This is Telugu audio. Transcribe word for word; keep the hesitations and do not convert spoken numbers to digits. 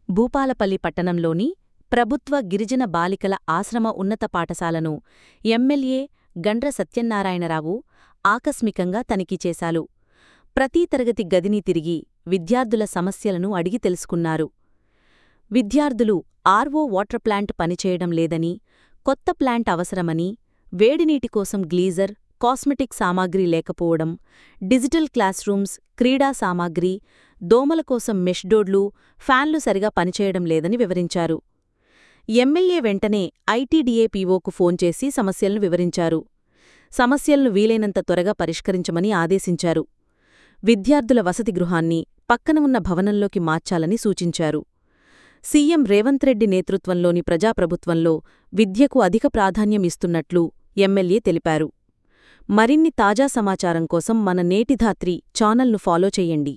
భూపాలపల్లి పట్టణంలోని ప్రభుత్వ గిరిజన బాలికల ఆశ్రమ ఉన్నత పాఠశాలను ఎమ్మెల్యే గండ్ర సత్యనారాయణరావు ఆకస్మికంగా తనిఖీ చేశారు. ప్రతీ తరగతి గదిని తిరిగి విద్యార్థుల సమస్యలను అడిగి తెలుసుకున్నారు. విద్యార్థులు ఆర్వో వాటర్ ప్లాంట్ పనిచేయడం లేదని, కొత్త ప్లాంట్ అవసరమని, వేడినీటి కోసం గ్లీజర్, కాస్మెటిక్ సామాగ్రి లేకపోవడం, డిజిటల్ క్లాస్ రూమ్స్, క్రీడా సామాగ్రి, దోమల కోసం మెష్డోడ్లు, ఫ్యాన్లు సరిగా పనిచేయడం లేదని వివరించారు. ఎమ్మెల్యే వెంటనే ఐటీడీఏ పీఓకు ఫోన్ చేసి సమస్యలను వివరించారు. సమస్యలను వీలైనంత త్వరగా పరిష్కరించమని ఆదేశించారు. విద్యార్థుల వసతి గృహాన్ని పక్కన ఉన్న భవనంలోకి మార్చాలని సూచించారు. సీఎం రేవంత్ రెడ్డి నేతృత్వంలోని ప్రజాప్రభుత్వంలో విద్యకు అధిక ప్రాధాన్యం ఇస్తున్నట్లు ఎమ్మెల్యే తెలిపారు. మరిన్ని తాజా సమాచారం కోసం మన నేటిధాత్రి ఛానల్ను ఫాలో చెయ్యండి.